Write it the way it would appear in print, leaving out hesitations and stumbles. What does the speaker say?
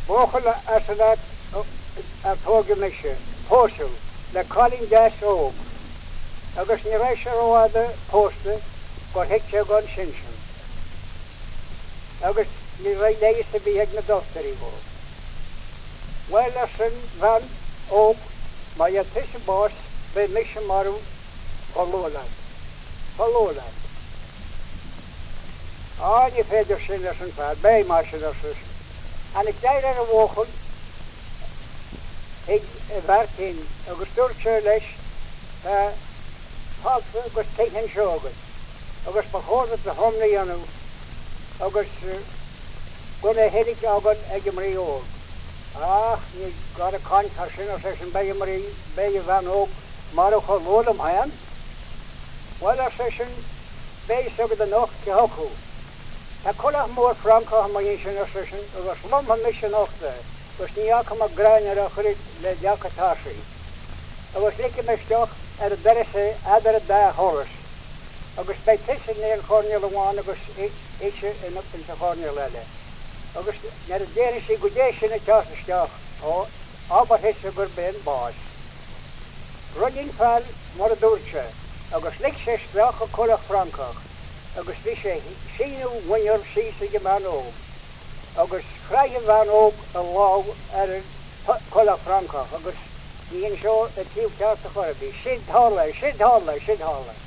Bóchal as a tóga meise, póisiú, le Colin Gas óg, agus ní raibh sé óháda pósta gur heitte gan sin. Agus ní raibh léis a bhí ag na doftarí bó. Well as an bhan óg, má a tuise bás be meise marú Folólad. Ní féidir sin as an fad, bé mar sin as sin. An ik deir ar a bhóchal, ag bhartín agus dúirte leis fágfa agus teithin seogan. Agus ba chódat a thomnaí anú, agus gona héidir agan ag marí óg. Ní gada cáintar sin as an bé marí bé bhan óg mar a cholólam hain. Well as sin bé sogad a noch ce hochú. Tá colach mór Franco ha mai sin as sin, agus lom ha mis sin ochta, gus ní acha ma grainir a churid le deacatásaí. Agus líka meisteach ar a derese adar a da horas. Agus bei tisin ní an chorneal amháin agus éise in upin sa chorneal eile. Agus nar a déir sí go dé sin a teasasteach ó ábar heise gur ben bás. Rudin fall mar a dúirte, agus lig sé strach a colach Francach. Agus bhí sé síú bhainnear sísa go man óg. Agus chraigh bhan óg a lág ar colach Francach, agus níon seo a tíomh teasta chorabí. Sid hála.